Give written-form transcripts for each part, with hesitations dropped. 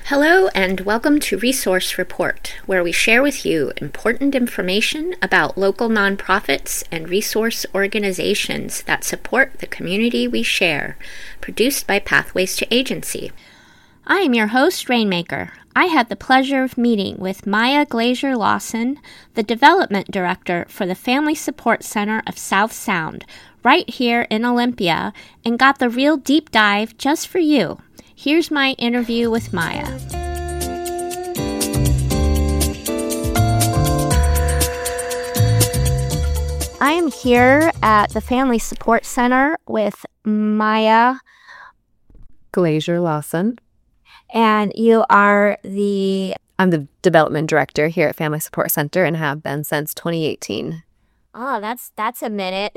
Hello and welcome to Resource Report, where we share with you important information about local nonprofits and resource organizations that support the community we share, produced by Pathways to Agency. I am your host, Rainmaker. I had the pleasure of meeting with Maya Glazer Lawson, the Development Director for the Family Support Center of South Sound, right here in Olympia, and got the real deep dive just for you. Here's my interview with Maya. I am here at the Family Support Center with Maya Glazer Lawson. And you are I'm the Development Director here at Family Support Center and have been since 2018. Oh, that's a minute.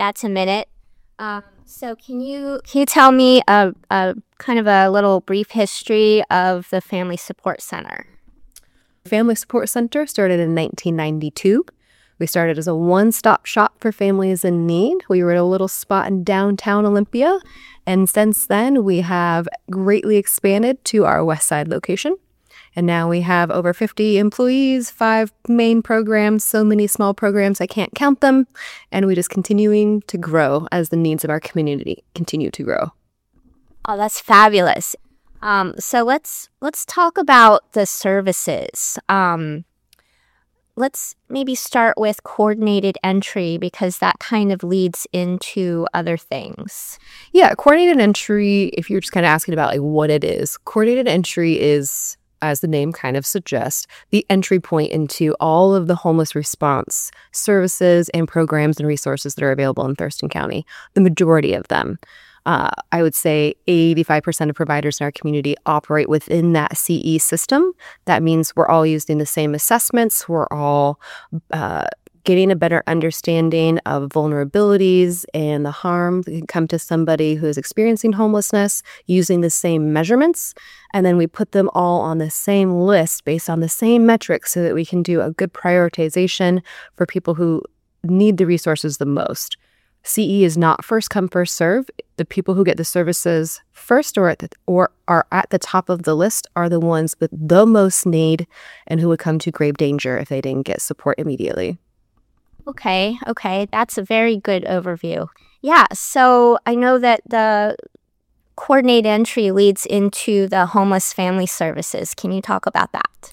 So can you tell me a kind of a little brief history of the Family Support Center? Family Support Center started in 1992. We started as a one-stop shop for families in need. We were at a little spot in downtown Olympia, and since then we have greatly expanded to our West Side location. And now we have over 50 employees, 5 main programs, so many small programs I can't count them, and we're just continuing to grow as the needs of our community continue to grow. Oh, that's fabulous. So let's talk about the services. Let's maybe start with coordinated entry because that kind of leads into other things. Yeah, coordinated entry, if you're just kind of asking about like what it is, coordinated entry is, as the name kind of suggests, the entry point into all of the homeless response services and programs and resources that are available in Thurston County, the majority of them. I would say 85% of providers in our community operate within that CE system. That means we're all using the same assessments. We're all getting a better understanding of vulnerabilities and the harm that can come to somebody who is experiencing homelessness using the same measurements. And then we put them all on the same list based on the same metrics so that we can do a good prioritization for people who need the resources the most. CE is not first come, first serve. The people who get the services first or are at the top of the list are the ones with the most need and who would come to grave danger if they didn't get support immediately. Okay. That's a very good overview. Yeah, so I know that the coordinated entry leads into the homeless family services. Can you talk about that?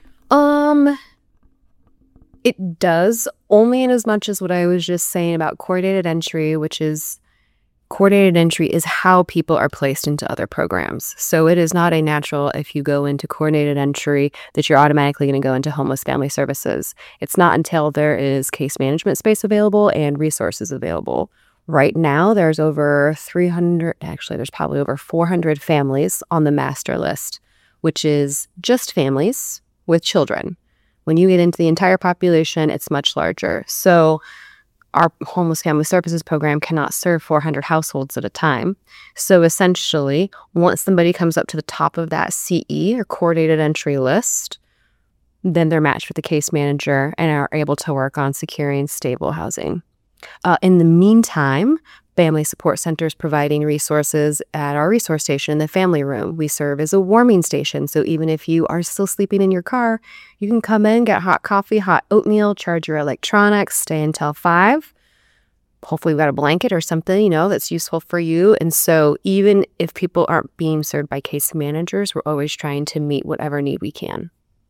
It does, only in as much as what I was just saying about coordinated entry, which is coordinated entry is how people are placed into other programs. So it is not a natural if you go into coordinated entry that you're automatically going to go into homeless family services. It's not until there is case management space available and resources available. Right now, there's over 300, actually there's probably over 400 families on the master list, which is just families with children. When you get into the entire population, it's much larger. So our homeless family services program cannot serve 400 households at a time. So essentially, once somebody comes up to the top of that CE or coordinated entry list, then they're matched with the case manager and are able to work on securing stable housing. In the meantime, Family Support Center is providing resources at our resource station in the family room. We serve as a warming station, so even if you are still sleeping in your car, you can come in, get hot coffee, hot oatmeal, charge your electronics, stay until 5. Hopefully we've got a blanket or something, that's useful for you. And so even if people aren't being served by case managers, we're always trying to meet whatever need we can.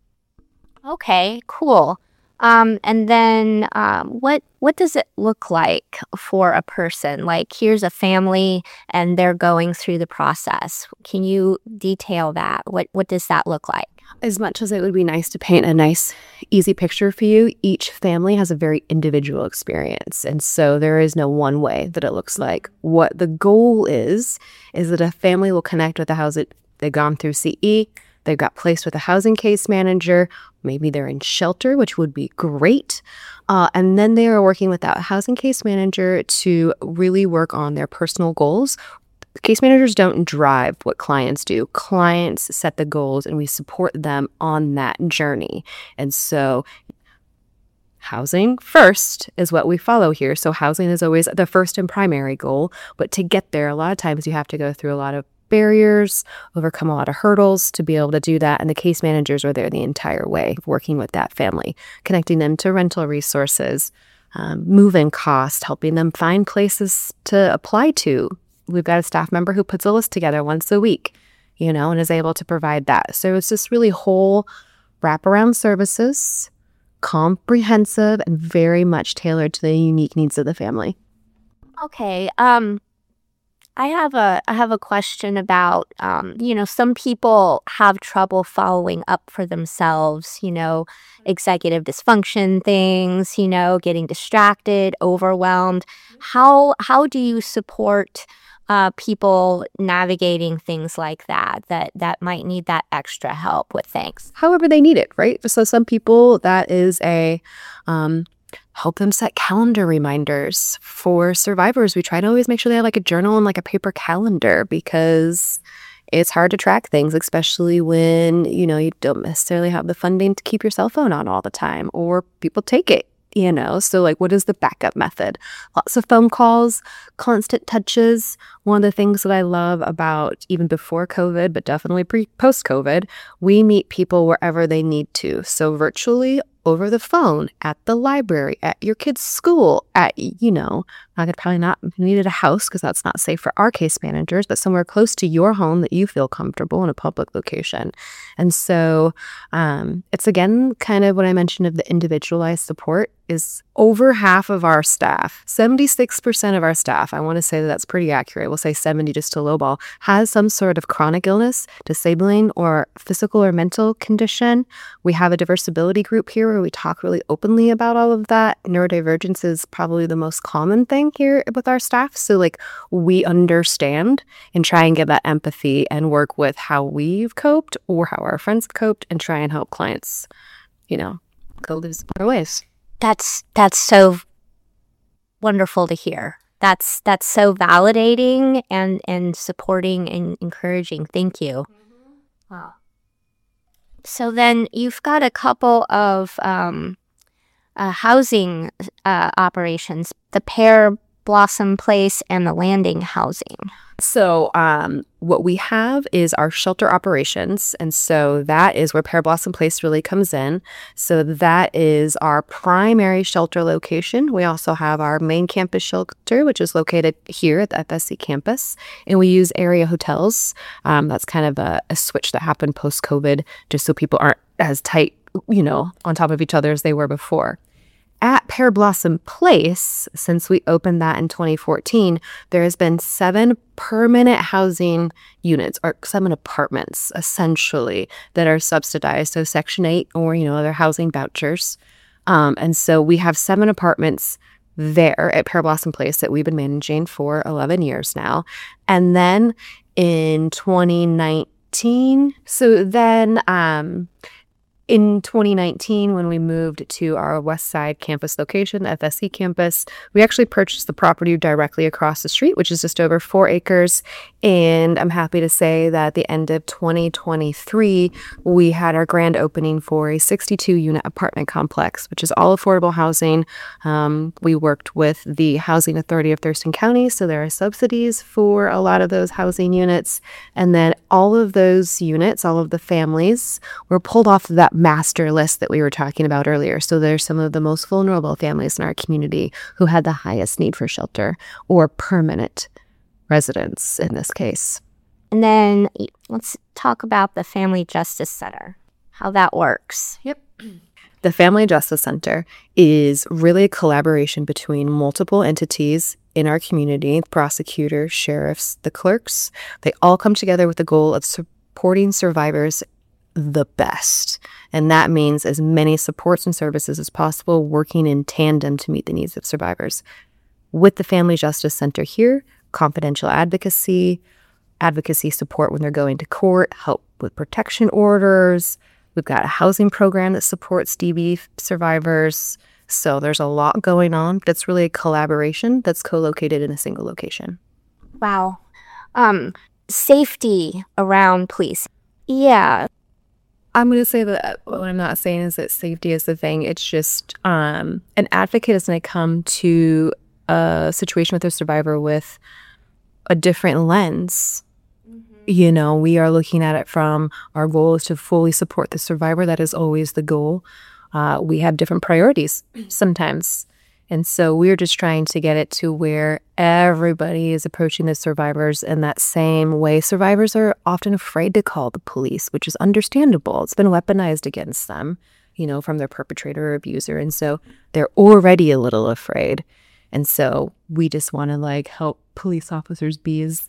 Okay, cool. And then what does it look like for a person? Like, here's a family and they're going through the process. Can you detail that? What does that look like? As much as it would be nice to paint a nice, easy picture for you, each family has a very individual experience. And so there is no one way that it looks like. What the goal is that a family will connect with the house that they've gone through CE. They got placed with a housing case manager. Maybe they're in shelter, which would be great. And then they are working with that housing case manager to really work on their personal goals. Case managers don't drive what clients do. Clients set the goals and we support them on that journey. And so housing first is what we follow here. So housing is always the first and primary goal. But to get there, a lot of times you have to go through a lot of barriers, overcome a lot of hurdles to be able to do that. And the case managers are there the entire way, working with that family, connecting them to rental resources, move-in cost, helping them find places to apply to. We've got a staff member who puts a list together once a week, and is able to provide that. So it's just really whole wraparound services, comprehensive and very much tailored to the unique needs of the family. Okay. I have a question about, some people have trouble following up for themselves, executive dysfunction things, getting distracted, overwhelmed. How do you support people navigating things like that might need that extra help with things? However they need it, right? So some people, that is help them set calendar reminders. For survivors, we try to always make sure they have like a journal and like a paper calendar, because it's hard to track things, especially when, you don't necessarily have the funding to keep your cell phone on all the time, or people take it. So like, what is the backup method? Lots of phone calls, constant touches. One of the things that I love about even before COVID, but definitely post-COVID, we meet people wherever they need to. So virtually, over the phone, at the library, at your kid's school, probably not needed a house because that's not safe for our case managers, but somewhere close to your home that you feel comfortable in a public location. And so it's again kind of what I mentioned of the individualized support is over half of our staff, 76% of our staff, I want to say that that's pretty accurate, we'll say 70 just to lowball, has some sort of chronic illness, disabling, or physical or mental condition. We have a diversability group here where we talk really openly about all of that. Neurodivergence is probably the most common thing here with our staff. So like we understand and try and give that empathy and work with how we've coped or how our friends have coped and try and help clients, go live better ways. That's so wonderful to hear. That's so validating and supporting and encouraging. Thank you. Mm-hmm. Wow. So then you've got a couple of housing operations, the Pear Blossom Place and the Landing Housing. So what we have is our shelter operations. And so that is where Pear Blossom Place really comes in. So that is our primary shelter location. We also have our main campus shelter, which is located here at the FSC campus. And we use area hotels. That's kind of a switch that happened post-COVID, just so people aren't as tight, on top of each other as they were before. At Pear Blossom Place, since we opened that in 2014, there has been 7 permanent housing units, or 7 apartments, essentially, that are subsidized. So Section 8 or, other housing vouchers. And so we have 7 apartments there at Pear Blossom Place that we've been managing for 11 years now. And then in 2019, in 2019, when we moved to our West Side campus location, the FSC campus, we actually purchased the property directly across the street, which is just over 4 acres. And I'm happy to say that at the end of 2023, we had our grand opening for a 62-unit apartment complex, which is all affordable housing. We worked with the Housing Authority of Thurston County, so there are subsidies for a lot of those housing units. And then all of those units, all of the families, were pulled off of that master list that we were talking about earlier. So there's some of the most vulnerable families in our community who had the highest need for shelter or permanent residence in this case. And then let's talk about the Family Justice Center, how that works. Yep. The Family Justice Center is really a collaboration between multiple entities in our community, prosecutors, sheriffs, the clerks. They all come together with the goal of supporting survivors the best. And that means as many supports and services as possible, working in tandem to meet the needs of survivors. With the Family Justice Center here, confidential advocacy support when they're going to court, help with protection orders. We've got a housing program that supports DV survivors. So there's a lot going on. That's really a collaboration that's co-located in a single location. Wow. Safety around police. Yeah. I'm going to say that what I'm not saying is that safety is the thing. It's just an advocate is going to come to a situation with a survivor with a different lens We are looking at it from our goal is to fully support the survivor. That is always the goal. We have different priorities sometimes. And so we're just trying to get it to where everybody is approaching the survivors in that same way. Survivors are often afraid to call the police, which is understandable. It's been weaponized against them, from their perpetrator or abuser. And so they're already a little afraid. And so we just want to help police officers be as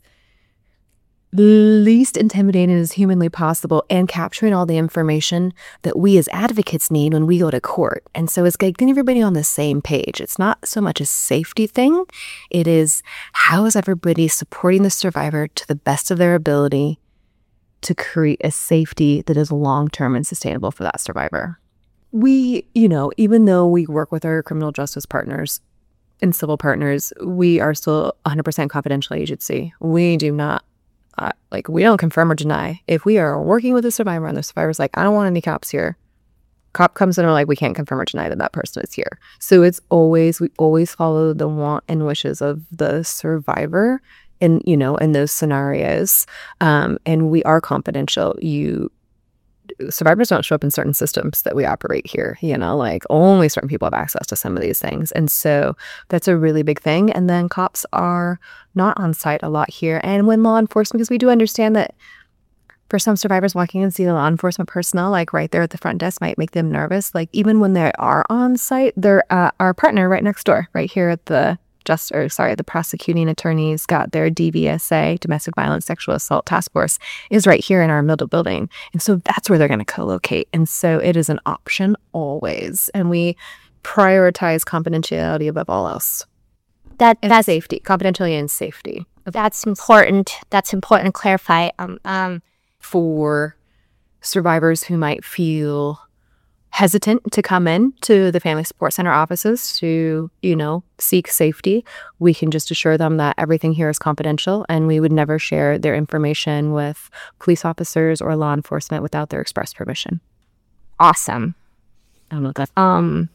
least intimidating as humanly possible and capturing all the information that we as advocates need when we go to court. And so it's getting everybody on the same page. It's not so much a safety thing. It is how is everybody supporting the survivor to the best of their ability to create a safety that is long-term and sustainable for that survivor. We, even though we work with our criminal justice partners and civil partners, we are still 100% confidential agency. We do not we don't confirm or deny. If we are working with a survivor and the survivor's like, I don't want any cops here, cop comes in and we're like, we can't confirm or deny that person is here. So we always follow the want and wishes of the survivor in those scenarios. And we are confidential. Survivors don't show up in certain systems that we operate here, only certain people have access to some of these things. And so that's a really big thing. And then cops are not on site a lot here. And when law enforcement, because we do understand that for some survivors, walking in and seeing the law enforcement personnel, right there at the front desk might make them nervous. Even when they are on site, they're our partner right next door, right here at the prosecuting attorney's got their DVSA, Domestic Violence Sexual Assault Task Force, is right here in our middle building. And so that's where they're going to co-locate. And so it is an option always. And we prioritize confidentiality above all else. That's safety, confidentiality and safety. That's important. That's important to clarify. For survivors who might feel hesitant to come in to the Family Support Center offices to, seek safety, we can just assure them that everything here is confidential and we would never share their information with police officers or law enforcement without their express permission. Awesome. I don't know what that's...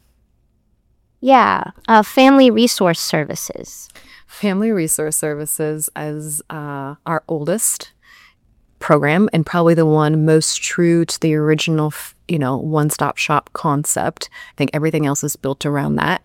Family Resource Services. Family Resource Services is our oldest program and probably the one most true to the original, one-stop shop concept. I think everything else is built around that.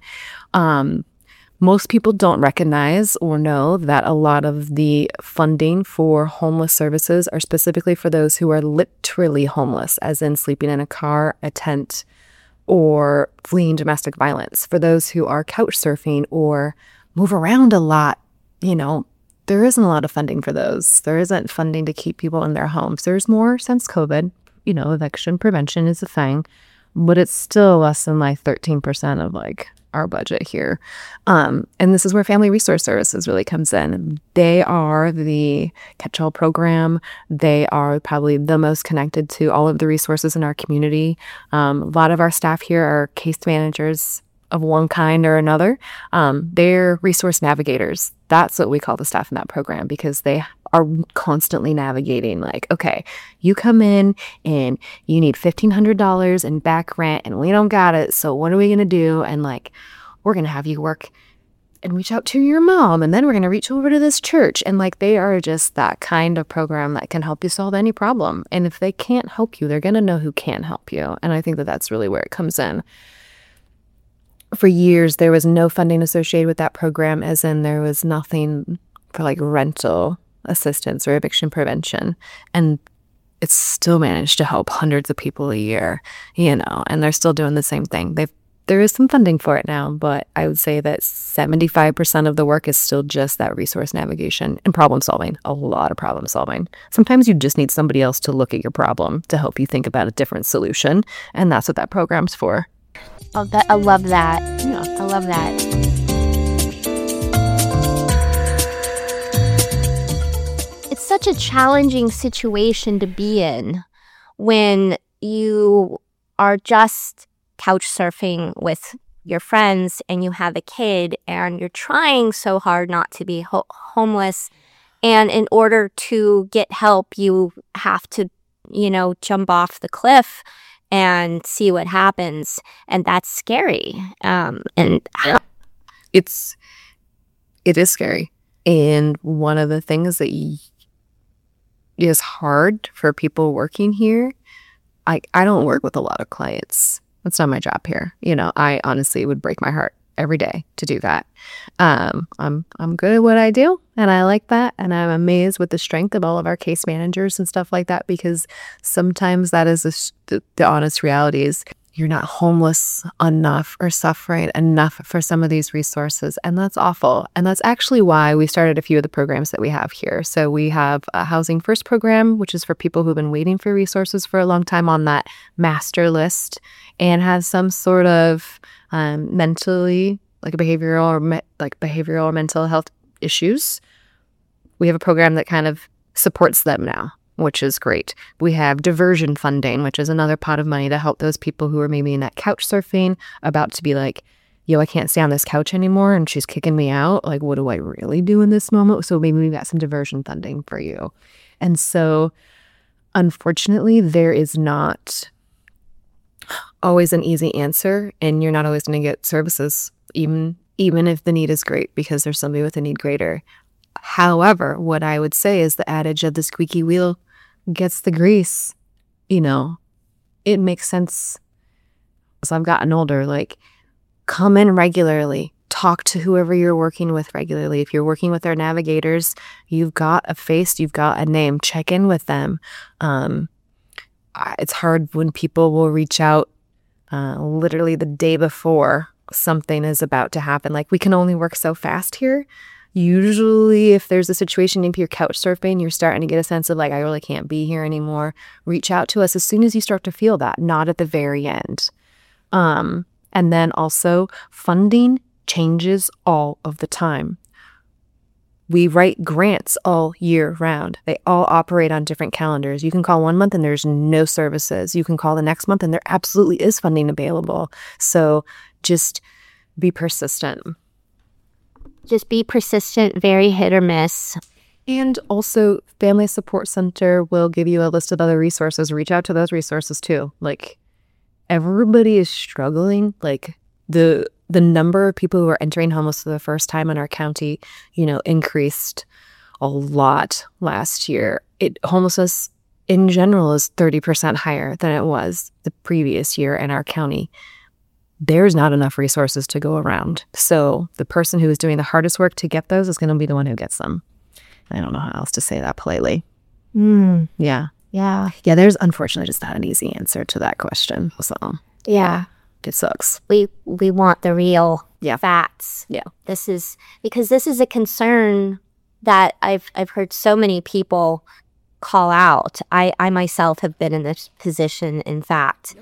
Most people don't recognize or know that a lot of the funding for homeless services are specifically for those who are literally homeless, as in sleeping in a car, a tent, or fleeing domestic violence. For those who are couch surfing or move around a lot, there isn't a lot of funding for those. There isn't funding to keep people in their homes. There's more since COVID. Eviction prevention is a thing, but it's still less than 13% of our budget here. And this is where Family Resource Services really comes in. They are the catch-all program. They are probably the most connected to all of the resources in our community. A lot of our staff here are case managers of one kind or another. They're resource navigators. That's what we call the staff in that program, because they are constantly navigating okay, you come in and you need $1,500 in back rent and we don't got it. So what are we going to do? And we're going to have you work and reach out to your mom. And then we're going to reach over to this church. And they are just that kind of program that can help you solve any problem. And if they can't help you, they're going to know who can help you. And I think that that's really where it comes in. For years, there was no funding associated with that program, as in there was nothing for rental assistance or eviction prevention. And it's still managed to help hundreds of people a year, and they're still doing the same thing. There is some funding for it now, but I would say that 75% of the work is still just that resource navigation and problem solving, a lot of problem solving. Sometimes you just need somebody else to look at your problem to help you think about a different solution, and that's what that program's for. Oh, I love that. Yeah. I love that. It's such a challenging situation to be in when you are just couch surfing with your friends and you have a kid and you're trying so hard not to be homeless. And in order to get help, you have to, jump off the cliff and see what happens. And that's scary. It is scary. And one of the things that is hard for people working here. I don't work with a lot of clients. That's not my job here. I honestly would break my heart every day to do that. I'm good at what I do, and I like that, and I'm amazed with the strength of all of our case managers and stuff like that, because sometimes that is the honest reality is you're not homeless enough or suffering enough for some of these resources, and that's awful. And that's actually why we started a few of the programs that we have here. So we have a Housing First program, which is for people who've been waiting for resources for a long time on that master list and have some sort of mentally, like a behavioral or mental health issues. We have a program that kind of supports them now, which is great. We have diversion funding, which is another pot of money to help those people who are maybe in that couch surfing, about to be like, yo, I can't stay on this couch anymore and she's kicking me out. Like, what do I really do in this moment? So maybe we've got some diversion funding for you. And so, unfortunately, there is not always an easy answer, and you're not always going to get services, even if the need is great, because there's somebody with a need greater. However, what I would say is the adage of the squeaky wheel gets the grease. It makes sense. As I've gotten older, like, come in regularly, talk to whoever you're working with regularly. If you're working with our navigators, you've got a face, you've got a name, check in with them. It's hard when people will reach out literally the day before something is about to happen. Like, we can only work so fast here. Usually, if there's a situation, if you're couch surfing, you're starting to get a sense of like, I really can't be here anymore. Reach out to us as soon as you start to feel that, not at the very end. And then also, funding changes all of the time. We write grants all year round. They all operate on different calendars. You can call one month and there's no services. You can call the next month and there absolutely is funding available. So just be persistent. Just be persistent, very hit or miss. And also, Family Support Center will give you a list of other resources. Reach out to those resources too. Like, everybody is struggling. Like, the number of people who are entering homeless for the first time in our county, increased a lot last year. Homelessness in general is 30% higher than it was the previous year in our county. There's not enough resources to go around. So the person who is doing the hardest work to get those is going to be the one who gets them. I don't know how else to say that politely. Yeah. There's unfortunately just not an easy answer to that question. So yeah. It sucks. We want the real facts. Yeah. This is a concern that I've heard so many people call out. I myself have been in this position, in fact,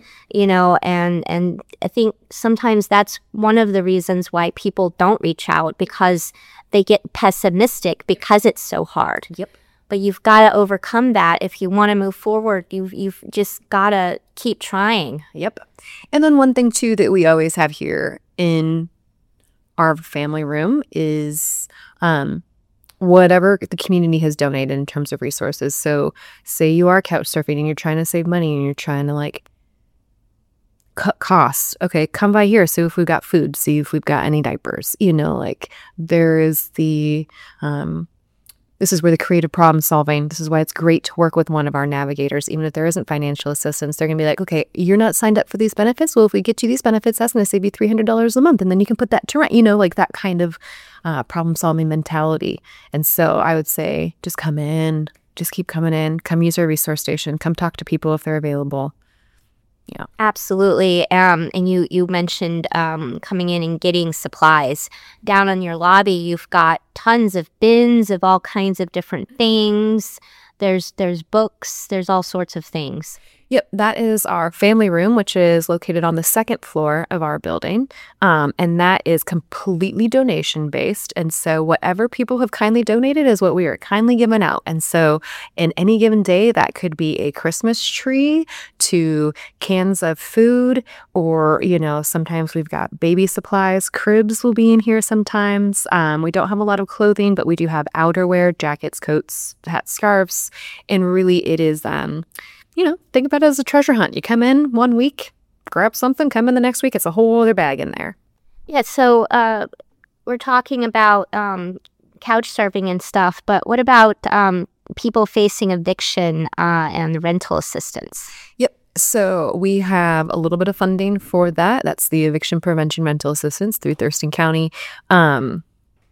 and I think sometimes that's one of the reasons why people don't reach out, because they get pessimistic because it's so hard. Yep. But you've got to overcome that if you want to move forward. You've just got to keep trying. Yep. And then one thing too that we always have here in our family room is whatever the community has donated in terms of resources. So say you are couch surfing and you're trying to save money and you're trying to like cut costs. Okay, come by here. See if we've got food. See if we've got any diapers. There is the this is where the creative problem solving, this is why it's great to work with one of our navigators. Even if there isn't financial assistance, they're going to be like, okay, you're not signed up for these benefits. Well, if we get you these benefits, that's going to save you $300 a month. And then you can put that to rent, like that kind of problem solving mentality. And so I would say just come in, just keep coming in, come use our resource station, come talk to people if they're available. Yeah, absolutely. And you mentioned coming in and getting supplies. Down in your lobby, you've got tons of bins of all kinds of different things. There's books. There's all sorts of things. Yep, that is our family room, which is located on the second floor of our building. And that is completely donation-based. And so whatever people have kindly donated is what we are kindly giving out. And so in any given day, that could be a Christmas tree to cans of food, or, sometimes we've got baby supplies. Cribs will be in here sometimes. We don't have a lot of clothing, but we do have outerwear, jackets, coats, hats, scarves. And really it is... think about it as a treasure hunt. You come in one week, grab something, come in the next week, it's a whole other bag in there. Yeah, so we're talking about couch surfing and stuff, but what about people facing eviction and rental assistance? Yep. So we have a little bit of funding for that. That's the Eviction Prevention Rental Assistance through Thurston County. But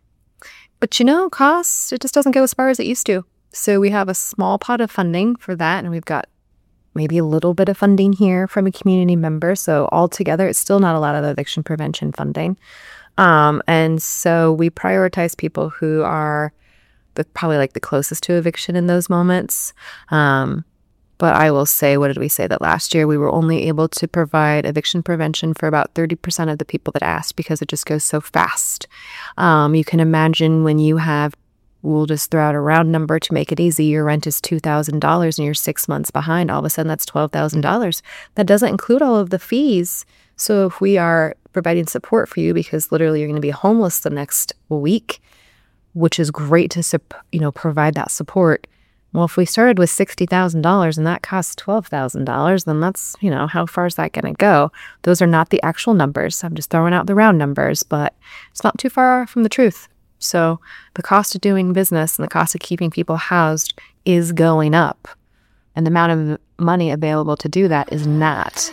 costs, it just doesn't go as far as it used to. So we have a small pot of funding for that, and we've got maybe a little bit of funding here from a community member. So altogether, it's still not a lot of eviction prevention funding. And so we prioritize people who are probably like the closest to eviction in those moments. But I will say, what did we say? That last year we were only able to provide eviction prevention for about 30% of the people that asked because it just goes so fast. You can imagine when you have, we'll just throw out a round number to make it easy, your rent is $2,000 and you're 6 months behind. All of a sudden that's $12,000. That doesn't include all of the fees. So if we are providing support for you because literally you're going to be homeless the next week, which is great to provide that support. Well, if we started with $60,000 and that costs $12,000, then that's, how far is that going to go? Those are not the actual numbers. I'm just throwing out the round numbers, but it's not too far from the truth. So the cost of doing business and the cost of keeping people housed is going up. And the amount of money available to do that is not.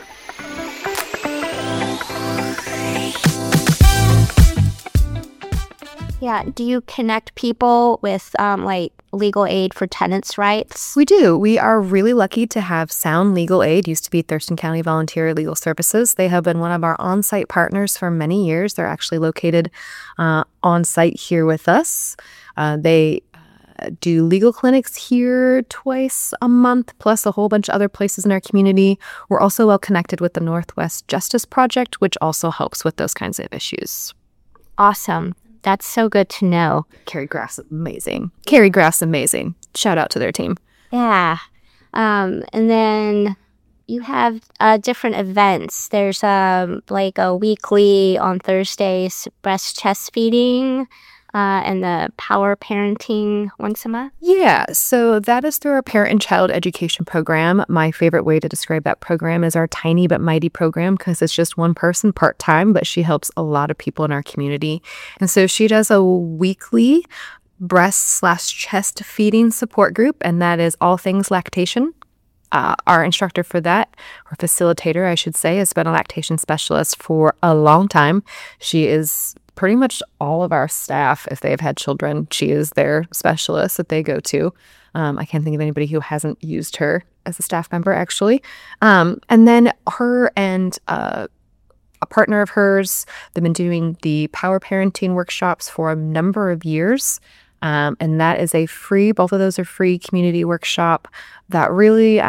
Yeah. Do you connect people with legal aid for tenants' rights? We do. We are really lucky to have Sound Legal Aid, used to be Thurston County Volunteer Legal Services. They have been one of our on-site partners for many years. They're actually located on-site here with us. They do legal clinics here twice a month, plus a whole bunch of other places in our community. We're also well connected with the Northwest Justice Project, which also helps with those kinds of issues. Awesome. That's so good to know. Carrie Graff's amazing. Shout out to their team. Yeah. And then you have different events. There's a weekly on Thursdays breast chest feeding and the Power Parenting once a month. Yeah, so that is through our parent and child education program. My favorite way to describe that program is our Tiny But Mighty program because it's just one person part-time, but she helps a lot of people in our community. And so she does a weekly breast/chest feeding support group, and that is all things lactation. Our instructor for that, or facilitator, I should say, has been a lactation specialist for a long time. She is pretty much all of our staff, if they've had children, she is their specialist that they go to. I can't think of anybody who hasn't used her as a staff member, actually. And then her and a partner of hers, they've been doing the Power Parenting workshops for a number of years. And that is both of those are free community workshop that really,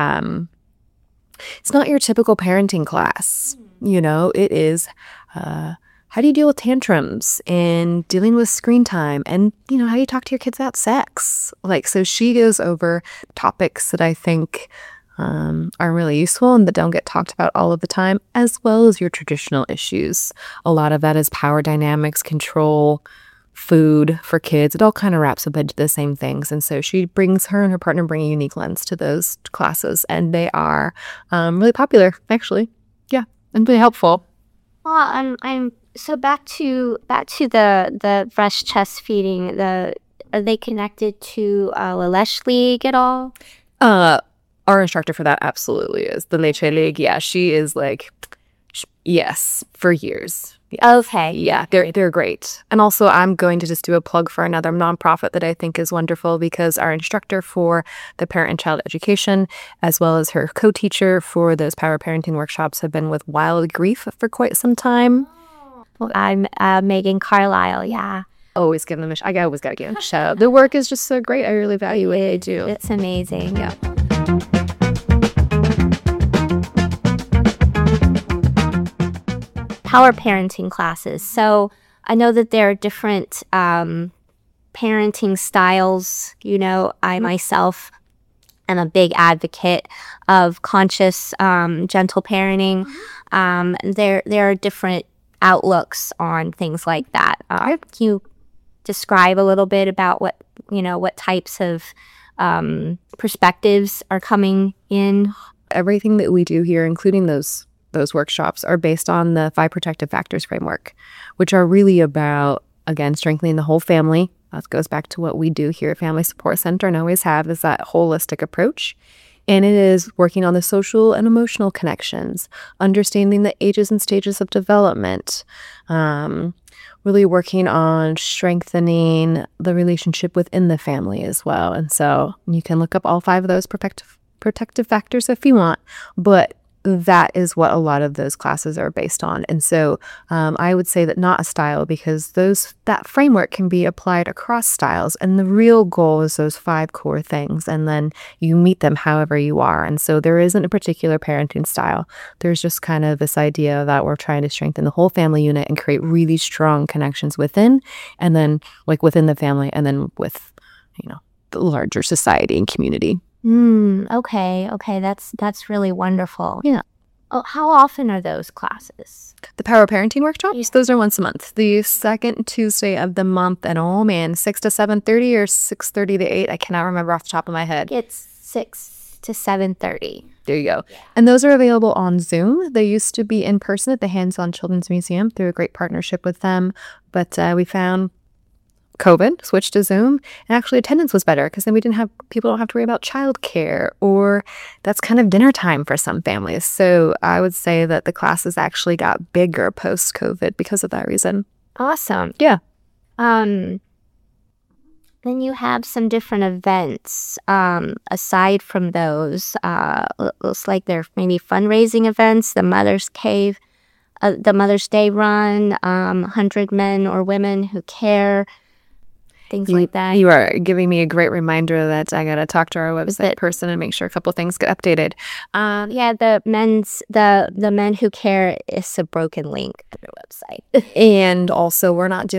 it's not your typical parenting class. It is, how do you deal with tantrums and dealing with screen time and, how do you talk to your kids about sex? So she goes over topics that I think are really useful and that don't get talked about all of the time, as well as your traditional issues. A lot of that is power dynamics, control, food for kids. It all kind of wraps up into the same things. And so her and her partner bring a unique lens to those classes, and they are really popular, actually. Yeah, and really helpful. Well, I'm so back to the breast chest feeding. Are they connected to the Leche League at all? Our instructor for that absolutely is the Leche League. Yeah, she is yes, for years. Yeah. Okay. Yeah, they're great. And also, I'm going to just do a plug for another nonprofit that I think is wonderful because our instructor for the parent and child education, as well as her co-teacher for those Power Parenting workshops, have been with Wild Grief for quite some time. Well, I'm Megan Carlisle. Yeah. Always give them I always got to give them a shout out. The work is just so great. I really value what they do. It's amazing. Yeah. Power parenting classes. So I know that there are different parenting styles. I myself am a big advocate of conscious, gentle parenting. There are different outlooks on things like that. Can you describe a little bit about what types of perspectives are coming in? Everything that we do here, including those workshops, are based on the 5 protective factors framework, which are really about, again, strengthening the whole family That goes back to what we do here at Family Support Center and always have, is that holistic approach. And it is working on the social and emotional connections, understanding the ages and stages of development, really working on strengthening the relationship within the family as well. And so you can look up all 5 of those protective factors if you want, but that is what a lot of those classes are based on. And so I would say that not a style, because that framework can be applied across styles. And the real goal is those 5 core things. And then you meet them however you are. And so there isn't a particular parenting style. There's just kind of this idea that we're trying to strengthen the whole family unit and create really strong connections within, and then like within the family, and then with, the larger society and community. Okay. That's really wonderful. Yeah. Oh, how often are those classes? The Power Parenting Workshops, those are once a month. The second Tuesday of the month, and 6 to 7:30 or 6:30 to 8. I cannot remember off the top of my head. It's 6 to 7:30. There you go. Yeah. And those are available on Zoom. They used to be in person at the Hands-On Children's Museum through a great partnership with them. But we found COVID, switched to Zoom, and actually attendance was better because then people don't have to worry about childcare, or that's kind of dinner time for some families. So I would say that the classes actually got bigger post-COVID because of that reason. Awesome. Yeah. Then you have some different events aside from those. Looks like there are maybe fundraising events, the Mother's Cave, the Mother's Day Run, 100 Men or Women Who Care, things like that. You are giving me a great reminder that I got to talk to our website person and make sure a couple things get updated. The Men Who Care is a broken link on their website. And also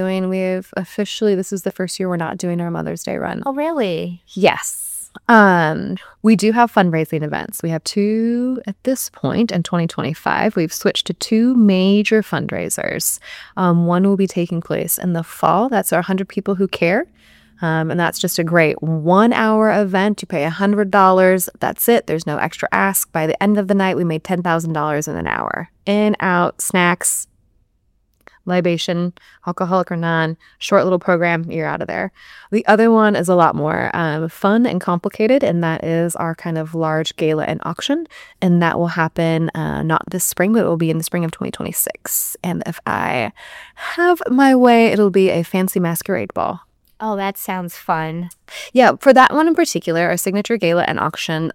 this is the first year we're not doing our Mother's Day Run. Oh, really? Yes. We do have fundraising events. We have 2 at this point in 2025. We've switched to 2 major fundraisers. One will be taking place in the fall. That's our 100 People Who Care. And that's just a great 1-hour event. You pay $100. That's it. There's no extra ask. By the end of the night, we made $10,000 in an hour. In, out, snacks, libation, alcoholic or non, short little program, you're out of there. The other one is a lot more fun and complicated, and that is our kind of large gala and auction, and that will happen not this spring, but it will be in the spring of 2026. And if I have my way, it'll be a fancy masquerade ball. Oh, that sounds fun. Yeah, for that one in particular, our signature gala and auction,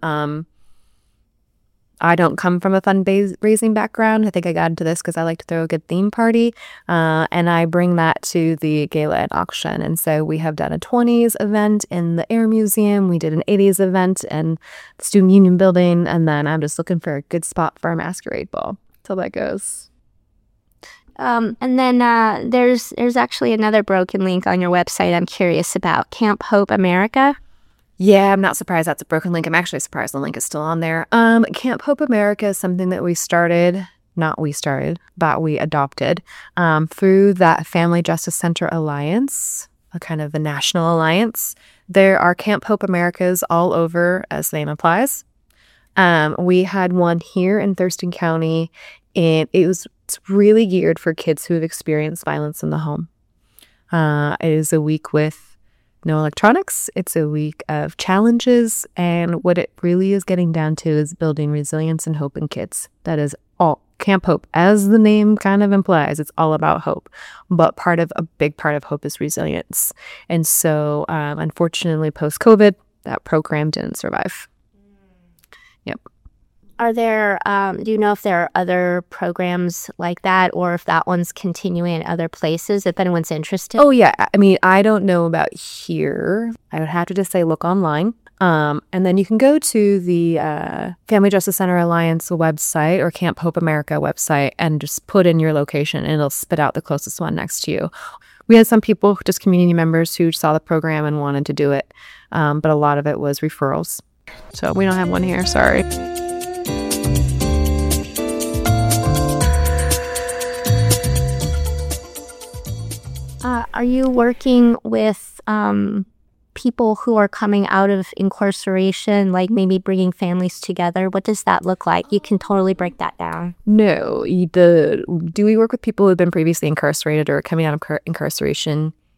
I don't come from a fundraising background. I think I got into this because I like to throw a good theme party, and I bring that to the gala and auction. And so we have done a 20s event in the Air Museum. We did an 80s event in the Student Union Building, and then I'm just looking for a good spot for a masquerade ball. That's how that goes. And then there's actually another broken link on your website I'm curious about, Camp Hope America. Yeah, I'm not surprised that's a broken link. I'm actually surprised the link is still on there. Camp Hope America is something that we adopted through that Family Justice Center Alliance, a kind of a national alliance. There are Camp Hope Americas all over, as the name implies. We had one here in Thurston County, and it's really geared for kids who have experienced violence in the home. It is a week with no electronics. It's a week of challenges, and what it really is getting down to is building resilience and hope in kids. That is all. Camp Hope, as the name kind of implies, it's all about hope, but a big part of hope is resilience. And so unfortunately, post-COVID, that program didn't survive. Yep. Are there, do you know if there are other programs like that, or if that one's continuing in other places, if anyone's interested? Oh, yeah. I mean, I don't know about here. I would have to just say look online. And then you can go to the Family Justice Center Alliance website or Camp Hope America website and just put in your location, and it'll spit out the closest one next to you. We had some people, just community members, who saw the program and wanted to do it, but a lot of it was referrals. So we don't have one here, sorry. Are you working with people who are coming out of incarceration, like maybe bringing families together? What does that look like? You can totally break that down. No. Do we work with people who have been previously incarcerated or coming out of incarceration?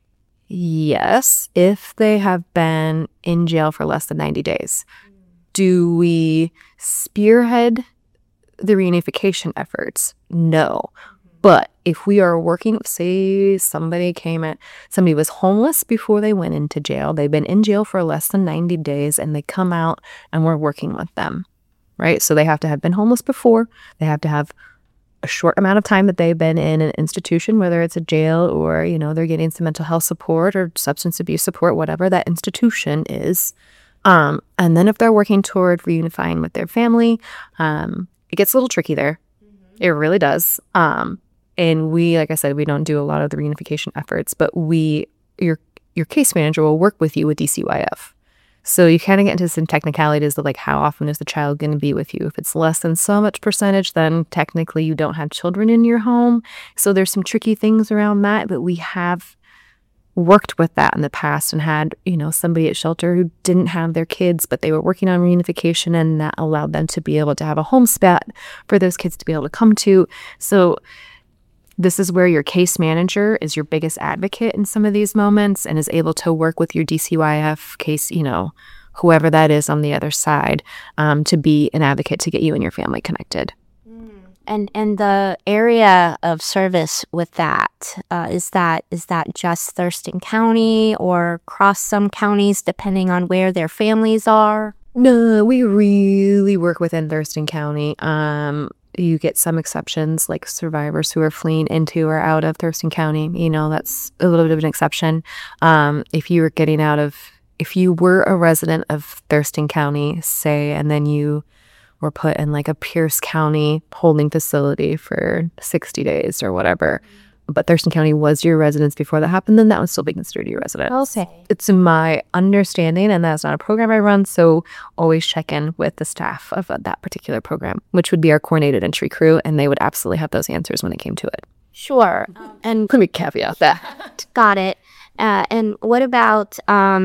Yes, if they have been in jail for less than 90 days. Do we spearhead the reunification efforts? No. But if we are working, say somebody was homeless before they went into jail, they've been in jail for less than 90 days, and they come out and we're working with them, right? So they have to have been homeless before, they have to have a short amount of time that they've been in an institution, whether it's a jail or, they're getting some mental health support or substance abuse support, whatever that institution is. And then if they're working toward reunifying with their family, it gets a little tricky there. Mm-hmm. It really does. And we, like I said, we don't do a lot of the reunification efforts, but your case manager will work with you with DCYF. So you kind of get into some technicalities of like, how often is the child going to be with you? If it's less than so much percentage, then technically you don't have children in your home. So there's some tricky things around that, but we have worked with that in the past and had, somebody at shelter who didn't have their kids, but they were working on reunification, and that allowed them to be able to have a home spot for those kids to be able to come to. So this is where your case manager is your biggest advocate in some of these moments and is able to work with your DCYF case, whoever that is on the other side, to be an advocate to get you and your family connected. And the area of service with that, is that just Thurston County or across some counties depending on where their families are? No, we really work within Thurston County. You get some exceptions, like survivors who are fleeing into or out of Thurston County. That's a little bit of an exception. If you were a resident of Thurston County, say, and then you were put in like a Pierce County holding facility for 60 days or whatever, but Thurston County was your residence before that happened, then that would still be considered your residence. Okay. It's my understanding, and that's not a program I run, so always check in with the staff of that particular program, which would be our coordinated entry crew, and they would absolutely have those answers when it came to it. Sure. And let me caveat that. Got it. And what about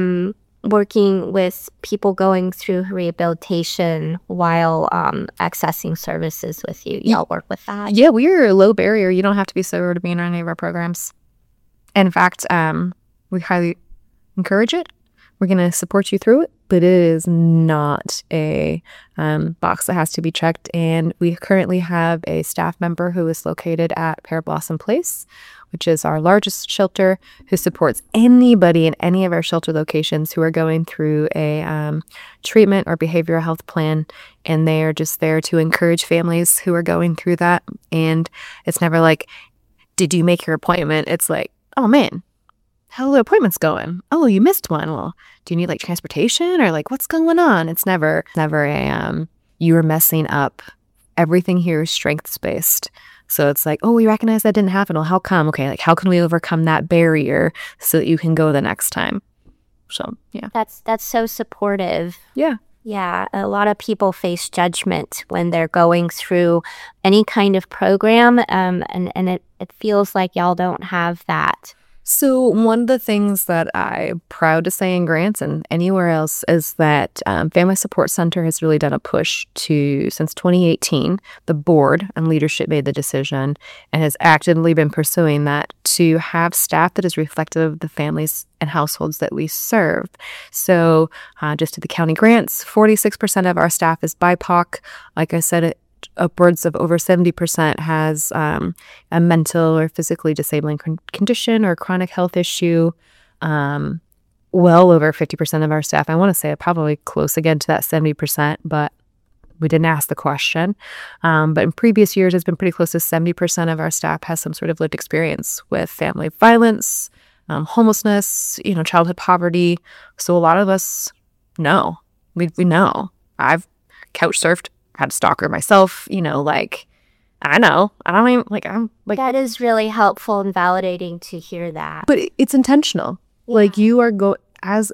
working with people going through rehabilitation while accessing services with you? Y'all work with that? Yeah, we're a low barrier. You don't have to be sober to be in any of our programs. In fact, we highly encourage it. We're going to support you through it, but it is not a box that has to be checked. And we currently have a staff member who is located at Pear Blossom Place, which is our largest shelter, who supports anybody in any of our shelter locations who are going through a treatment or behavioral health plan. And they are just there to encourage families who are going through that. And it's never like, did you make your appointment? It's like, oh man, how are the appointments going? Oh, you missed one. Well, do you need like transportation or like what's going on? It's never a you are messing up. Everything here is strengths based. So it's like, oh, we recognize that didn't happen. Well, how come? Okay, like how can we overcome that barrier so that you can go the next time? So yeah, that's so supportive. Yeah. Yeah, a lot of people face judgment when they're going through any kind of program, and it feels like y'all don't have that. So one of the things that I'm proud to say in Grants and anywhere else is that Family Support Center has really done a push since 2018, the board and leadership made the decision and has actively been pursuing that to have staff that is reflective of the families and households that we serve. So just to the county grants, 46% of our staff is BIPOC. Like I said, upwards of over 70% has a mental or physically disabling condition or chronic health issue. Well over 50% of our staff, I want to say probably close again to that 70%, but we didn't ask the question. But in previous years, it's been pretty close to 70% of our staff has some sort of lived experience with family violence, homelessness, childhood poverty. So a lot of us know. We know. I've couch surfed, had a stalker myself, I know. I don't even, I'm like... That is really helpful and validating to hear that. But it's intentional. Yeah. Like, you are as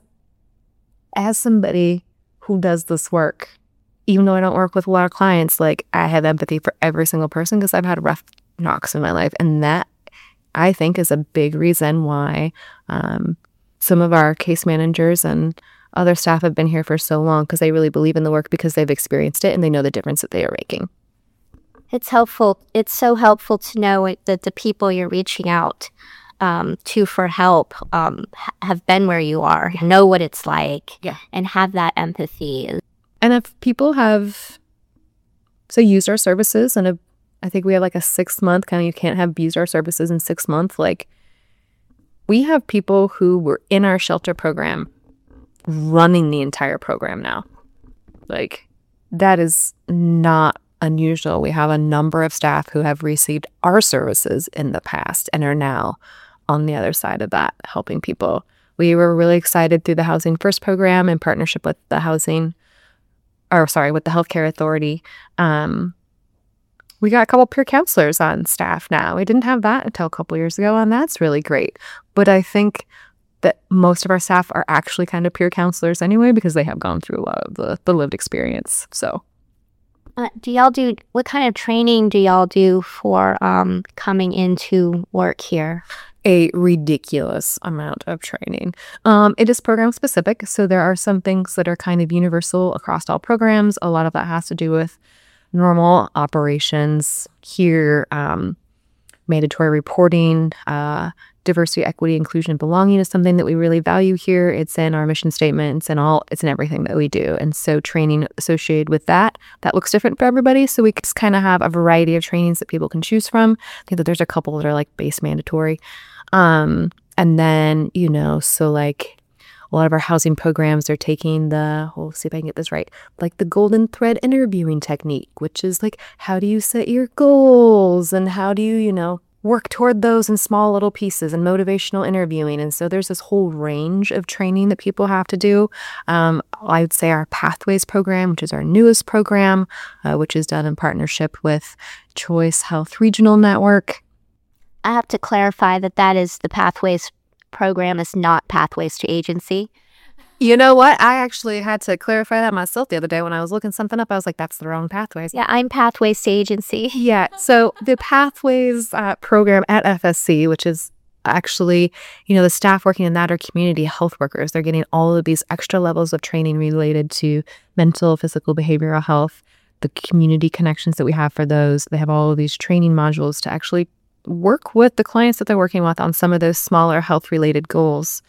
somebody who does this work, even though I don't work with a lot of clients, like, I have empathy for every single person because I've had rough knocks in my life. And that, I think, is a big reason why some of our case managers and other staff have been here for so long, because they really believe in the work because they've experienced it and they know the difference that they are making. It's helpful. It's so helpful to know that the people you're reaching out to for help have been where you are, know what it's like, and have that empathy. And if people have used our services, and I think we have like a 6-month kind of, you can't have used our services in 6 months. Like, we have people who were in our shelter program running the entire program now. Like, that is not unusual. We have a number of staff who have received our services in the past and are now on the other side of that, helping people. We were really excited through the Housing First program in partnership with the Healthcare Authority. We got a couple peer counselors on staff now. We didn't have that until a couple years ago, and that's really great. But I think that most of our staff are actually kind of peer counselors anyway, because they have gone through a lot of the lived experience. So, what kind of training do y'all do for coming into work here? A ridiculous amount of training. It is program specific, so there are some things that are kind of universal across all programs. A lot of that has to do with normal operations here, mandatory reporting, diversity, equity, inclusion, belonging is something that we really value here. It's in our mission statements and it's in everything that we do. And so training associated with that looks different for everybody. So we just kind of have a variety of trainings that people can choose from. I think that there's a couple that are like base mandatory. And then, so like a lot of our housing programs are taking see if I can get this right, like the golden thread interviewing technique, which is like, how do you set your goals and how do you, work toward those in small little pieces, and motivational interviewing. And so there's this whole range of training that people have to do. I would say our Pathways program, which is our newest program, which is done in partnership with Choice Health Regional Network. I have to clarify that is the Pathways program, is not Pathways to Agency. You know what? I actually had to clarify that myself the other day when I was looking something up. I was like, that's the wrong Pathways. Yeah, I'm Pathways to Agency. Yeah. So the Pathways program at FSC, which is actually, the staff working in that are community health workers. They're getting all of these extra levels of training related to mental, physical, behavioral health, the community connections that we have for those. They have all of these training modules to actually work with the clients that they're working with on some of those smaller health-related goals,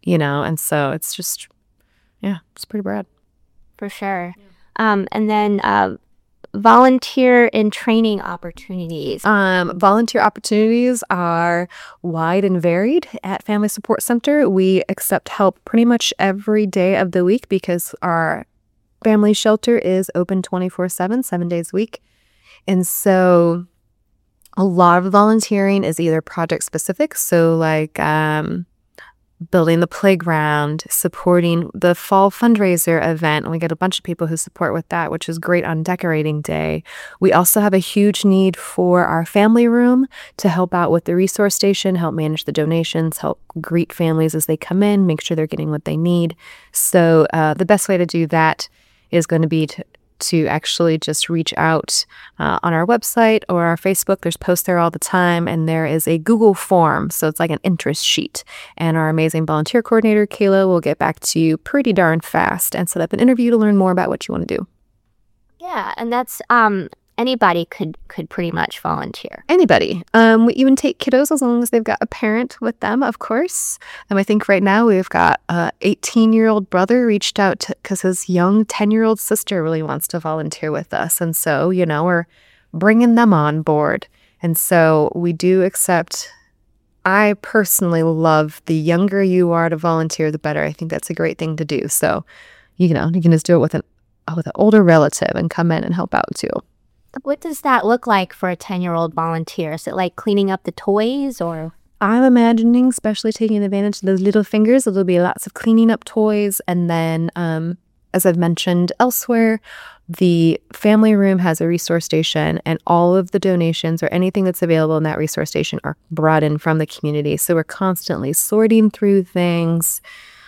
and so it's just, it's pretty rad. For sure. Yeah. And then volunteer and training opportunities. Volunteer opportunities are wide and varied at Family Support Center. We accept help pretty much every day of the week because our family shelter is open 24/7, 7 days a week. And so a lot of volunteering is either project specific, so like building the playground, supporting the fall fundraiser event. And we get a bunch of people who support with that, which is great on decorating day. We also have a huge need for our family room to help out with the resource station, help manage the donations, help greet families as they come in, make sure they're getting what they need. So the best way to do that is going to be to actually just reach out on our website or our Facebook. There's posts there all the time, and there is a Google form, so it's like an interest sheet. And our amazing volunteer coordinator, Kayla, will get back to you pretty darn fast and set up an interview to learn more about what you want to do. Yeah, and that's anybody could pretty much volunteer. Anybody. We even take kiddos as long as they've got a parent with them, of course. I think right now we've got a 18-year-old brother reached out because his young 10-year-old sister really wants to volunteer with us. And so, we're bringing them on board. And so we do accept. I personally love the younger you are to volunteer, the better. I think that's a great thing to do. So, you can just do it with an older relative and come in and help out too. What does that look like for a 10-year-old volunteer? Is it like cleaning up the toys, or? I'm imagining, especially taking advantage of those little fingers, there'll be lots of cleaning up toys. And then, as I've mentioned elsewhere, the family room has a resource station, and all of the donations or anything that's available in that resource station are brought in from the community. So we're constantly sorting through things,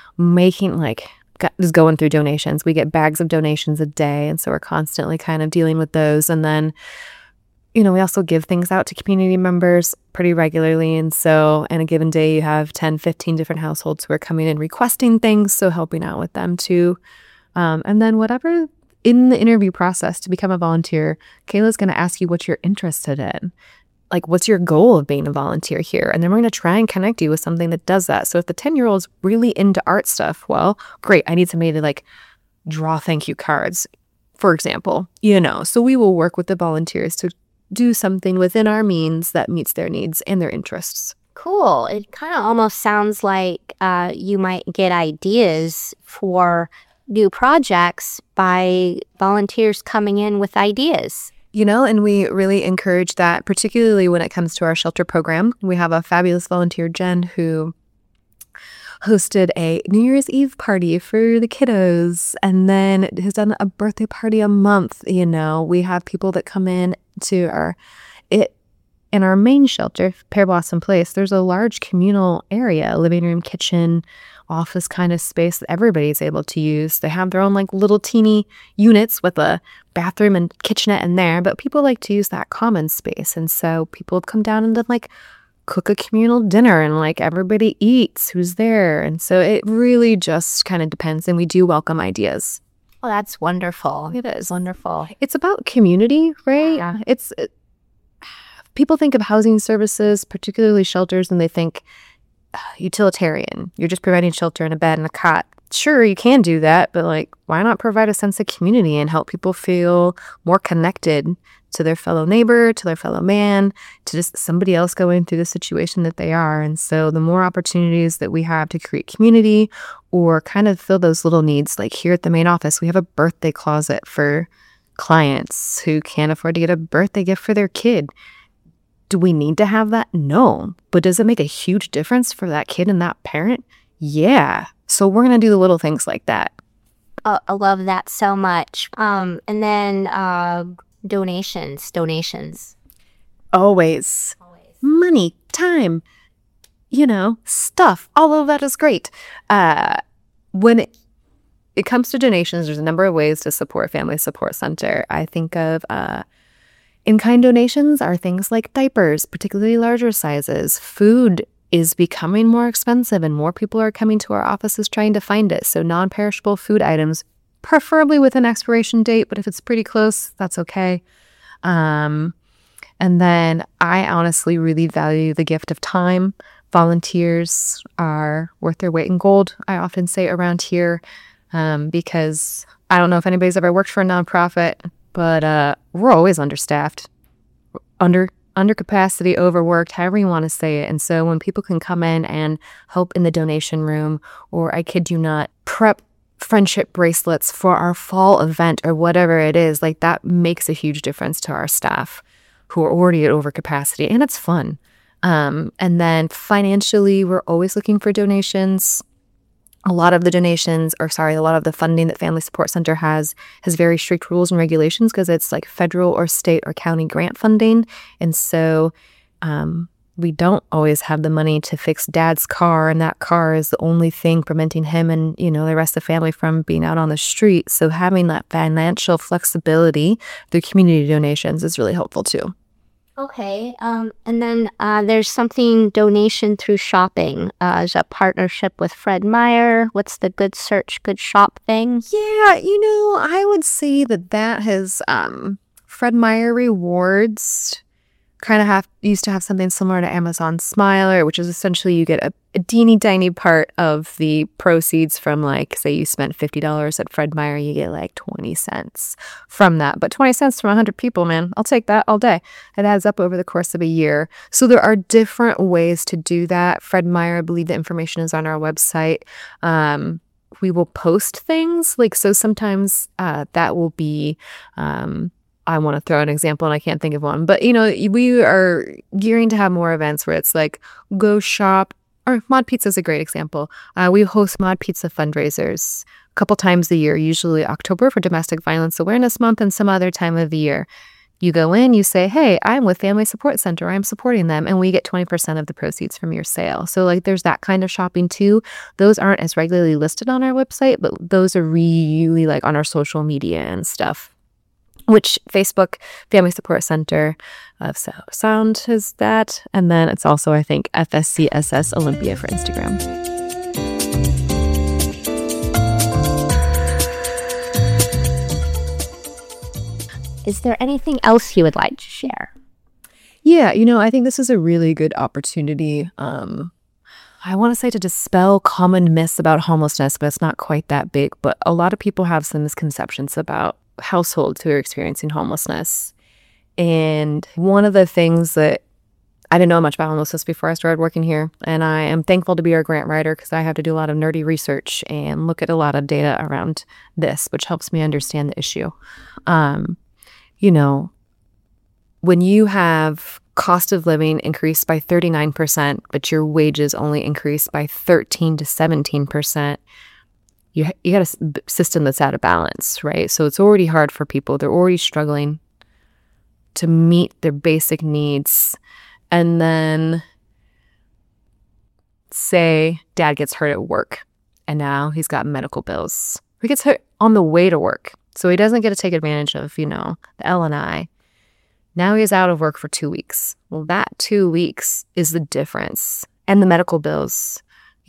just going through donations. We get bags of donations a day, and so we're constantly kind of dealing with those. And then, we also give things out to community members pretty regularly. And so in a given day, you have 10, 15 different households who are coming in requesting things, so helping out with them too. And then whatever in the interview process to become a volunteer, Kayla's going to ask you what you're interested in. like, what's your goal of being a volunteer here? And then we're going to try and connect you with something that does that. So if the 10-year-old's really into art stuff, well, great. I need somebody to like draw thank you cards, for example, so we will work with the volunteers to do something within our means that meets their needs and their interests. Cool. It kind of almost sounds like you might get ideas for new projects by volunteers coming in with ideas. And we really encourage that, particularly when it comes to our shelter program. We have a fabulous volunteer, Jen, who hosted a New Year's Eve party for the kiddos and then has done a birthday party a month. We have people that come in to in our main shelter, Pear Blossom Place. There's a large communal area, living room, kitchen, office kind of space that everybody's able to use. They have their own like little teeny units with a bathroom and kitchenette in there, but people like to use that common space. And so people have come down and done like cook a communal dinner and like everybody eats who's there. And so it really just kind of depends. And we do welcome ideas. Oh, that's wonderful. It is wonderful. It's about community, right? Yeah. People think of housing services, particularly shelters, and they think utilitarian. You're just providing shelter and a bed and a cot. Sure, you can do that, but like, why not provide a sense of community and help people feel more connected to their fellow neighbor, to their fellow man, to just somebody else going through the situation that they are. And so the more opportunities that we have to create community or kind of fill those little needs, like here at the main office, we have a birthday closet for clients who can't afford to get a birthday gift for their kid. Do we need to have that? No. But does it make a huge difference for that kid and that parent? Yeah. So we're going to do the little things like that. I love that so much. And then donations. Always. Money, time, stuff. All of that is great. When it comes to donations, there's a number of ways to support Family Support Center. I think of in-kind donations are things like diapers, particularly larger sizes. Food is becoming more expensive and more people are coming to our offices trying to find it. So non-perishable food items, preferably with an expiration date, but if it's pretty close, that's okay. And then I honestly really value the gift of time. Volunteers are worth their weight in gold, I often say around here, because I don't know if anybody's ever worked for a nonprofit, but we're always understaffed, under capacity, overworked, however you want to say it. And so when people can come in and help in the donation room, or I kid you not, prep friendship bracelets for our fall event or whatever it is, like that makes a huge difference to our staff who are already at overcapacity, and it's fun. And then financially, we're always looking for donations. A lot of the funding that Family Support Center has very strict rules and regulations because it's like federal or state or county grant funding. And so we don't always have the money to fix Dad's car, and that car is the only thing preventing him and, the rest of the family from being out on the street. So having that financial flexibility through community donations is really helpful too. Okay. And then there's something donation through shopping. There's a partnership with Fred Meyer. What's the Good Search, Good Shop thing? Yeah, I would say that has Fred Meyer Rewards kind of used to have something similar to Amazon Smiler, which is essentially you get a teeny tiny part of the proceeds from, like, say you spent $50 at Fred Meyer, you get like 20 cents from that. But 20 cents from 100 people, man, I'll take that all day. It adds up over the course of a year. So there are different ways to do that. Fred Meyer, I believe the information is on our website. We will post things, so sometimes that will be I want to throw an example and I can't think of one, but we are gearing to have more events where it's like go shop, or Mod Pizza is a great example. We host Mod Pizza fundraisers a couple times a year, usually October for Domestic Violence Awareness Month and some other time of the year. You go in, you say, hey, I'm with Family Support Center, I'm supporting them, and we get 20% of the proceeds from your sale. So there's that kind of shopping too. Those aren't as regularly listed on our website, but those are really on our social media and stuff. Which Facebook Family Support Center of Sound is that. And then it's also, I think, FSCSS Olympia for Instagram. Is there anything else you would like to share? Yeah, I think this is a really good opportunity. I want to say to dispel common myths about homelessness, but it's not quite that big. But a lot of people have some misconceptions about households who are experiencing homelessness. And one of the things that I didn't know much about homelessness before I started working here, and I am thankful to be our grant writer because I have to do a lot of nerdy research and look at a lot of data around this, which helps me understand the issue. When you have cost of living increased by 39%, but your wages only increased by 13 to 17%, you got a system that's out of balance, right? So it's already hard for people. They're already struggling to meet their basic needs. And then say dad gets hurt at work and now he's got medical bills. He gets hurt on the way to work. So he doesn't get to take advantage of, the L&I. Now he's out of work for 2 weeks. Well, that 2 weeks is the difference. And the medical bills,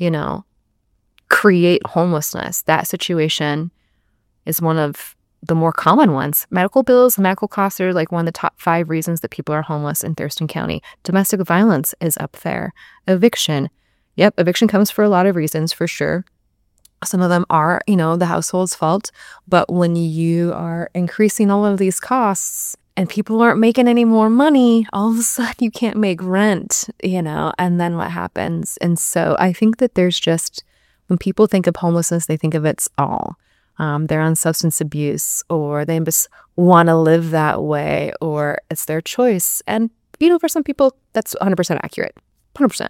create homelessness. That situation is one of the more common ones. Medical bills, medical costs are like one of the top 5 reasons that people are homeless in Thurston County. Domestic violence is up there. Eviction. Yep, eviction comes for a lot of reasons, for sure. Some of them are, the household's fault. But when you are increasing all of these costs and people aren't making any more money, all of a sudden you can't make rent, and then what happens? And so I think that there's just, when people think of homelessness, they think of it's all. They're on substance abuse, or they just want to live that way, or it's their choice. And, for some people, that's 100% accurate, 100%.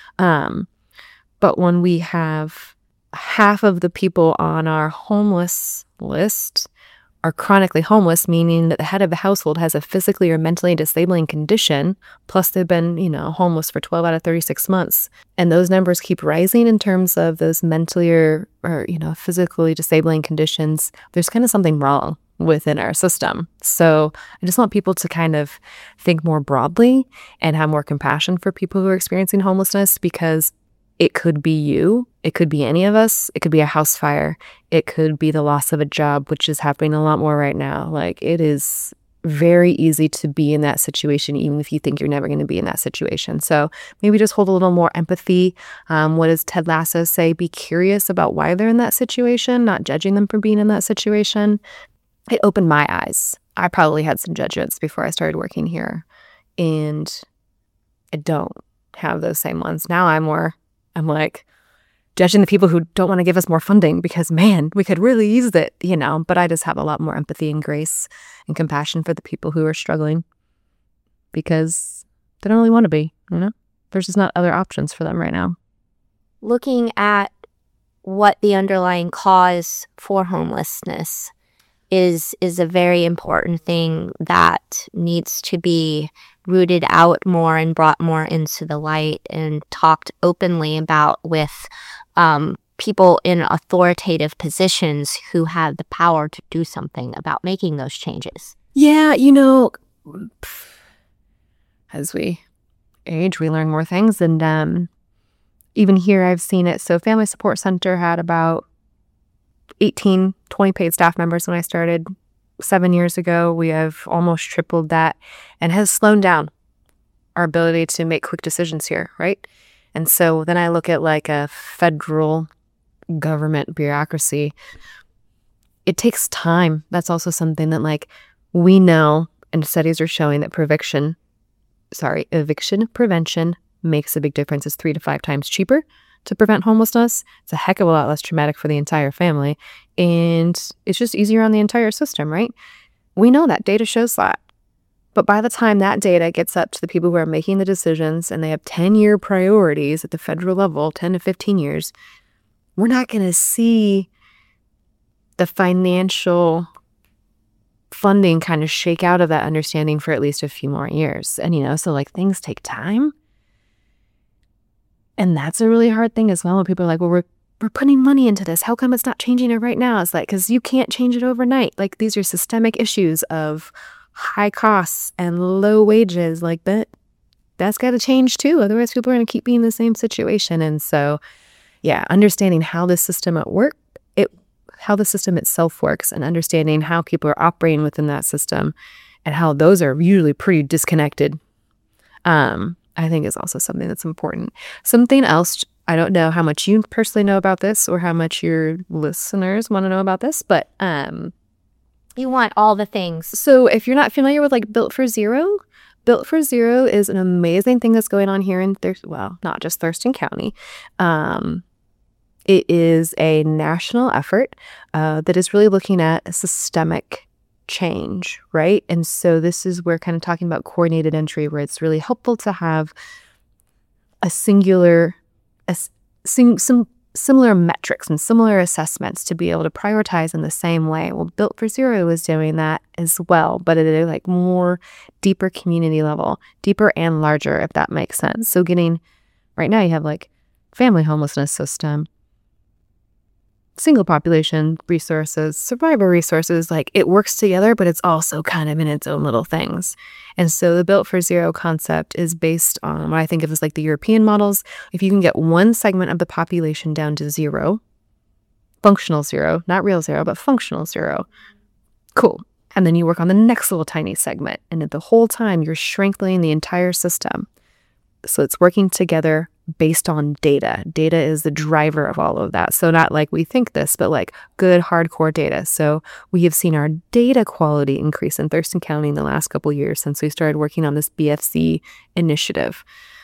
But when we have half of the people on our homeless list are chronically homeless, meaning that the head of the household has a physically or mentally disabling condition, plus they've been, homeless for 12 out of 36 months. And those numbers keep rising in terms of those mentally or physically disabling conditions. There's kind of something wrong within our system. So I just want people to kind of think more broadly and have more compassion for people who are experiencing homelessness, because it could be you. It could be any of us. It could be a house fire. It could be the loss of a job, which is happening a lot more right now. Like, it is very easy to be in that situation, even if you think you're never going to be in that situation. So maybe just hold a little more empathy. What does Ted Lasso say? Be curious about why they're in that situation, not judging them for being in that situation. It opened my eyes. I probably had some judgments before I started working here, and I don't have those same ones. Now I'm like judging the people who don't want to give us more funding because, man, we could really use it, but I just have a lot more empathy and grace and compassion for the people who are struggling because they don't really want to be, There's just not other options for them right now. Looking at what the underlying cause for homelessness is a very important thing that needs to be rooted out more and brought more into the light and talked openly about with people in authoritative positions who have the power to do something about making those changes. Yeah, as we age, we learn more things. And even here, I've seen it. So Family Support Center had about 18, 20 paid staff members when I started 7 years ago. We have almost tripled that and has slowed down our ability to make quick decisions here, right? And so then I look at like a federal government bureaucracy. It takes time. That's also something that we know, and studies are showing that eviction prevention makes a big difference. It's 3 to 5 times cheaper to prevent homelessness. It's a heck of a lot less traumatic for the entire family. And it's just easier on the entire system, right? We know that. Data shows that. But by the time that data gets up to the people who are making the decisions and they have 10-year priorities at the federal level, 10 to 15 years, we're not going to see the financial funding kind of shake out of that understanding for at least a few more years. And, so things take time. And that's a really hard thing as well. When people are like, well, we're putting money into this. How come it's not changing it right now? It's because you can't change it overnight. These are systemic issues of high costs and low wages. That's got to change too. Otherwise, people are going to keep being in the same situation. And so, yeah, understanding how the system how the system itself works, and understanding how people are operating within that system and how those are usually pretty disconnected I think is also something that's important. Something else, I don't know how much you personally know about this or how much your listeners want to know about this, but you want all the things. So if you're not familiar with like Built for Zero, Built for Zero is an amazing thing that's going on here in not just Thurston County. It is a national effort that is really looking at a systemic change, right? And so this is where kind of talking about coordinated entry, where it's really helpful to have a similar metrics and similar assessments to be able to prioritize in the same way. Well, Built for Zero is doing that as well, but at a like more deeper community level, deeper and larger, if that makes sense. So right now you have like family homelessness system, single population resources, survivor resources, like it works together, but it's also kind of in its own little things. And so the Built for Zero concept is based on what I think of as like the European models. If you can get one segment of the population down to zero, functional zero, not real zero, but functional zero, cool. And then you work on the next little tiny segment. And the whole time you're shrinking the entire system. So it's working together based on data. Data is the driver of all of that. So not like we think this, but like good hardcore data. So we have seen our data quality increase in Thurston County in the last couple of years since we started working on this BFZ initiative.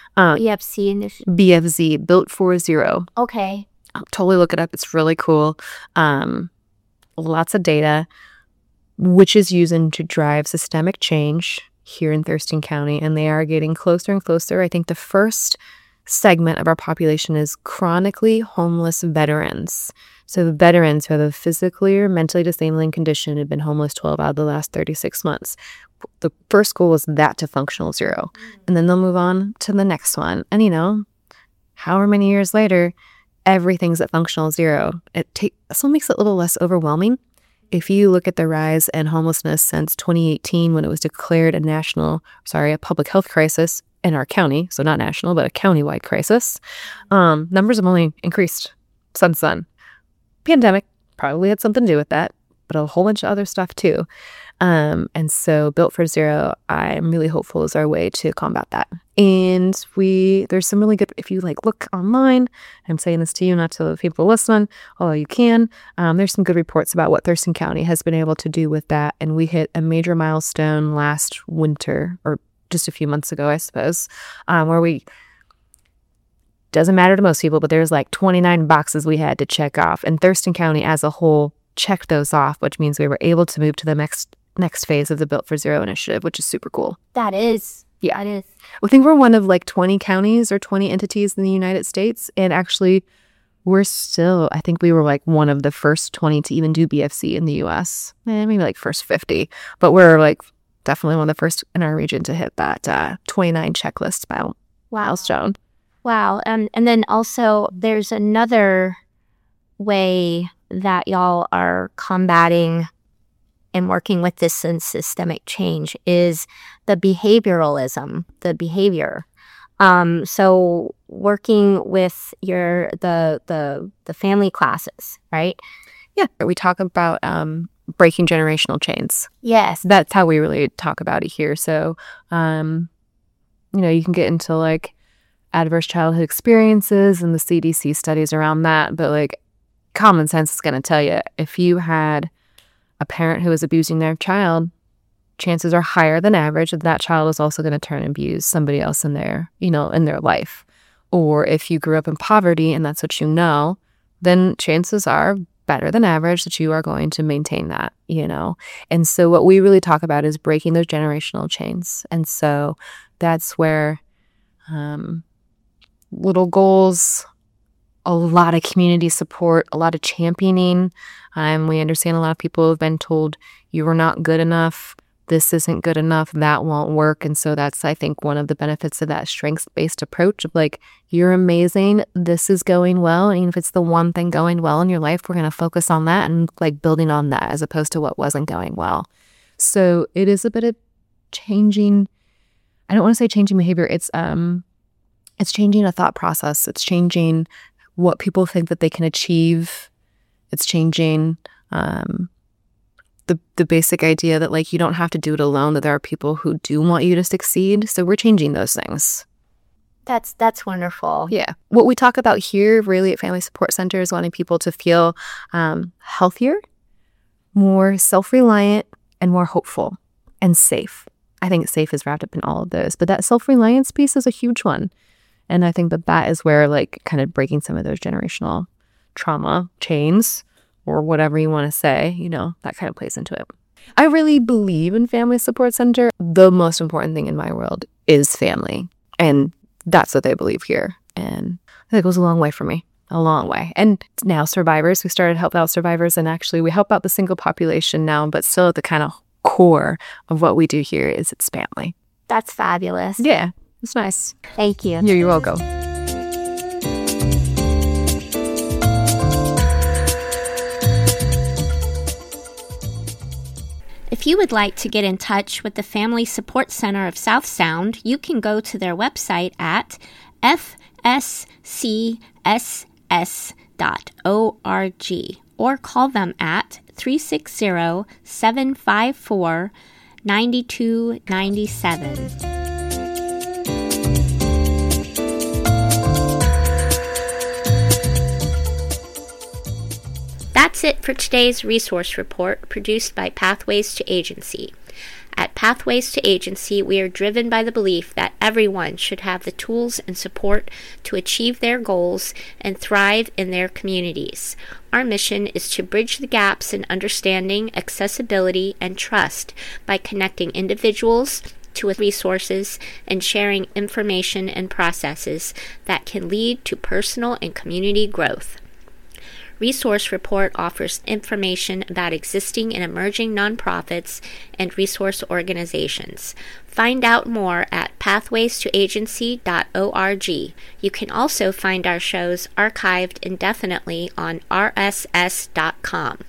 BFZ, Built for Zero. Okay. I'll totally look it up. It's really cool. Lots of data, which is using to drive systemic change here in Thurston County. And they are getting closer and closer. I think the first segment of our population is chronically homeless veterans. So veterans who have a physically or mentally disabling condition have been homeless 12 out of the last 36 months. The first goal is that to functional zero. And then they'll move on to the next one. And however many years later, everything's at functional zero. So it makes it a little less overwhelming. If you look at the rise in homelessness since 2018, when it was declared a public health crisis in our county, so not national, but a countywide crisis, numbers have only increased since then. Pandemic probably had something to do with that, but a whole bunch of other stuff too. And so Built for Zero, I'm really hopeful, is our way to combat that. And there's some really good, if you look online, I'm saying this to you, not to the people listening, although you can, there's some good reports about what Thurston County has been able to do with that. And we hit a major milestone last winter, or just a few months ago, I suppose, where doesn't matter to most people, but there's 29 boxes we had to check off. And Thurston County as a whole checked those off, which means we were able to move to the next phase of the Built for Zero initiative, which is super cool. That is. Yeah. That is. I think we're one of 20 counties or 20 entities in the United States. And actually, I think we were one of the first 20 to even do BFZ in the US. Maybe first 50. But we're definitely one of the first in our region to hit that 29 checklist milestone. Wow. And then also there's another way that y'all are combating and working with this systemic change is the behavioralism, the behavior. So working with the family classes, right? Yeah. We talk about breaking generational chains. Yes. That's how we really talk about it here. So, you can get into adverse childhood experiences and the CDC studies around that, but common sense is going to tell you if you had a parent who was abusing their child, chances are higher than average that child is also going to turn and abuse somebody else in their life. Or if you grew up in poverty and that's what then chances are better than average that you are going to maintain that, And so what we really talk about is breaking those generational chains. And so that's where little goals, a lot of community support, a lot of championing. We understand a lot of people have been told you are not good enough, this isn't good enough, that won't work. And so that's, I think, one of the benefits of that strengths-based approach of you're amazing, this is going well. And if it's the one thing going well in your life, we're going to focus on that and building on that as opposed to what wasn't going well. So it is a bit of changing, I don't want to say changing behavior, it's changing a thought process. It's changing what people think that they can achieve. It's changing the basic idea that like you don't have to do it alone, that there are people who do want you to succeed. So we're changing those things. That's wonderful. Yeah. What we talk about here really at Family Support Center is wanting people to feel healthier, more self-reliant, and more hopeful and safe. I think safe is wrapped up in all of those, but that self-reliance piece is a huge one. And I think that is where like kind of breaking some of those generational trauma chains or whatever you want to say, that kind of plays into it. I really believe in Family Support Center. The most important thing in my world is family. And that's what they believe here. And that goes a long way for me. A long way. And now survivors, we started to help out survivors, and actually we help out the single population now, but still at the kind of core of what we do here is it's family. That's fabulous. Yeah, it's nice. Thank you. You're welcome. If you would like to get in touch with the Family Support Center of South Sound, you can go to their website at fscss.org or call them at 360-754-9297. That's it for today's resource report produced by Pathways to Agency. At Pathways to Agency, we are driven by the belief that everyone should have the tools and support to achieve their goals and thrive in their communities. Our mission is to bridge the gaps in understanding, accessibility, and trust by connecting individuals to resources and sharing information and processes that can lead to personal and community growth. Resource Report offers information about existing and emerging nonprofits and resource organizations. Find out more at pathwaystoagency.org. You can also find our shows archived indefinitely on rss.com.